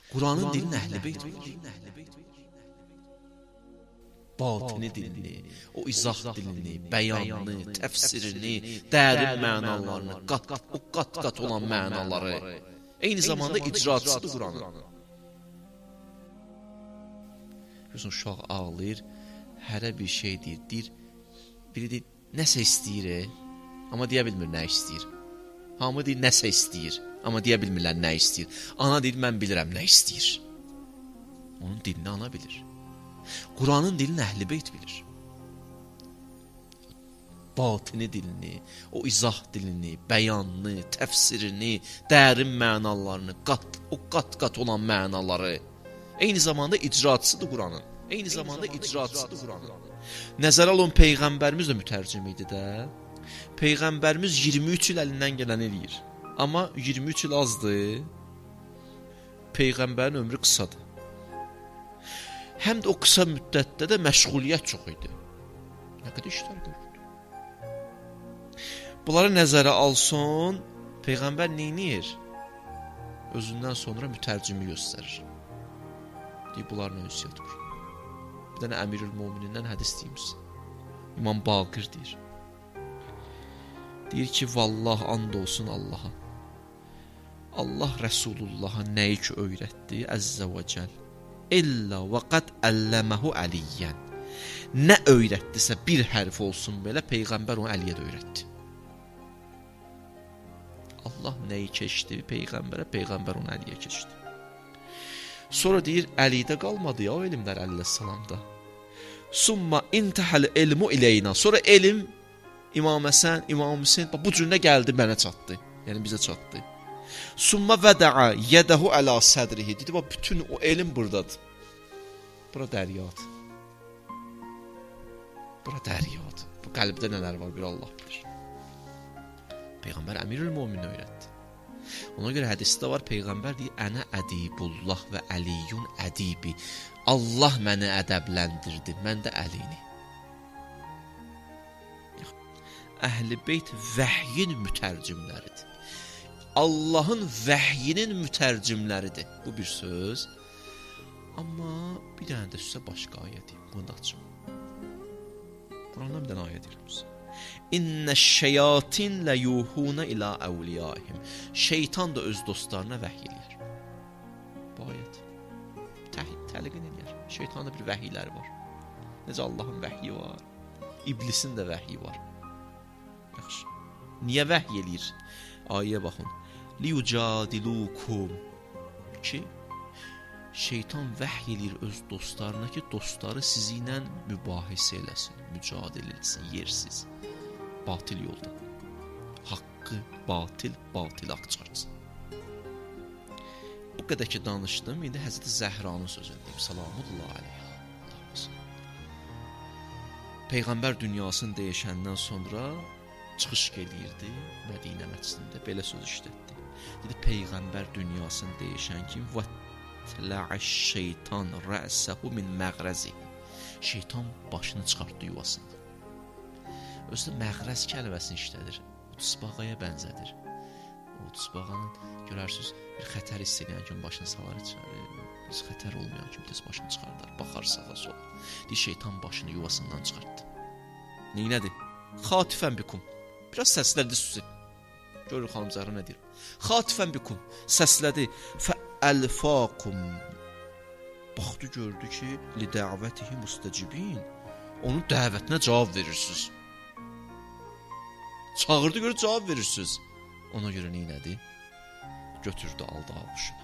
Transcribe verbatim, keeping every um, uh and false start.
Quranın dilini Əhl-i Beyt bilir. Batini dilini, o izah dilini, bəyanını, təfsirini, dərin mənalarını, qat, o qat-qat olan mənaları, eyni zamanda icraçısıdır Quranın. Görürsən, uşaq ağlayır, hərə bir şey deyir, deyir, biri deyir, nəsə istəyir, amma deyə bilmir nə istəyir. Hamı deyir, nəsə istəyir, amma deyə bilmirlər nə istəyir. Ana deyir, mən bilirəm nə istəyir. Onun dilini ana bilir. Quranın dilini Əhl-i Beyt bilir. Batini dilini, o izah dilini, bəyanını, təfsirini, dərin mənalarını, qat, o qat-qat olan mənaları, eyni zamanda icraçısıdır Quranın. Eyni zamanda icraçısıdır Quranın. Nəzərə alın, Peyğəmbərimiz də mütərcim idi də. Peyğəmbərimiz iyirmi üç il əlindən gələn eləyir. Amma iyirmi üç il azdır. Peyğəmbərin ömrü qısadır. Həm də o qısa müddətdə də məşğuliyyət çox idi. Nə qədər işlər görürdü. Bunları nəzərə alsın, Peyğəmbər neynir? Özündən sonra mütərcimi göstərir. Deyib, bunların ünsiyyət qurur. Bir dənə Əmirül-Müminindən hədis deyimiz. İmam Baqir deyir. Deyir ki, vallah and olsun Allaha. Allah Rəsulullaha nəyi ki öyrətdi, Əzzə və Cəl. İlla və qad əlləməhu əliyyən. Nə öyrətdisə bir hərf olsun belə, Peyğəmbər onu Əliyə də öyrətdi. Allah nəyi keçdi Peyğəmbərə, Peyğəmbər onu Əliyə keçdi. Sonra deyir, Əlidə qalmadı ya o elmlər əleyhissalamda. Summa intəhəl elmu iləyna. Sonra elm İmam Həsən, İmam Hüseyn bu cürünə gəldi, mənə çatdı. Yəni bizə çatdı. Summa vəda'a yədəhu əla sədrihi. Dedi, bütün o elm buradadır. Bura dəryadır. Bura dəryadır. Bu qəlbdə nələr var, bir Allah bilir. Peyğəmbər Əmirül-Müminin öyrətdi. Ona görə hədisdə var, Peyğəmbər deyir, ənə ədibullah və əliyyun ədibi. Allah məni ədəbləndirdi, mən də Əlini. Əhl-i Beyt vəhyin mütərcimləridir. Allahın vəhyinin mütərcimləridir. Bu bir söz. Amma bir dənə də sizə başqa ayə deyim. Bunu da açım. Qurandan bir dənə ayə deyim sizə. İnnəş-şeyatin ləyuhuna ilə əvliyahim. Şeytan da öz dostlarına vəhy eləyər. Bu ayət. Təliqin eləyər. Şeytanın bir vəhiyləri var. Necə Allahın vəhyi var. İblisin də vəhyi var. Yaxşı. Niyə vəhy eləyir? Ayəyə baxın. Liyucadilukum. Ki, şeytan vəhy eləyir öz dostlarına ki, dostları sizi ilə mübahisə eləsin, mücadilə eləsin, yersiz. Batil yolda. Haqqı, batil, batil haqq çıxartsın. Bu qədər ki danışdım, indi Həzrəti Zəhranın sözünü deyim. Salamullah aleyha. Peyğəmbər dünyasını dəyişəndən sonra çıxış eləyirdi Mədinə məscidində, belə söz işlətdi. Dedi, Peyğəmbər dünyasını dəyişən kimi vətlə'əş-şeytan rə'səhu min məğrəzi. Şeytan başını çıxartdı yuvasında. Özü də məğrəz kəlməsini işlədir. O tısbağaya bənzədir. O tısbağanın görərsiniz, bir xətər hiss edən kimi başını salar içəri. Biz xətər olmayan kimi tez başını çıxardar. Baxar sağa sola. Deyir, şeytan başını yuvasından çıxartdı. Neynədir? Xatifən bikum. Biraz səslədi süzü. Görür xanım Zəhra nə deyir? Xatifən bikum. Səslədi. Fəəlfəqum. Baxdı, gördü ki, li dəvətihi müstəcibin. Onun dəvətinə cavab verirsiniz. Çağırdı, görə cavab verirsiniz. Ona görə neynədi? Götürdü, aldı ağuşuna.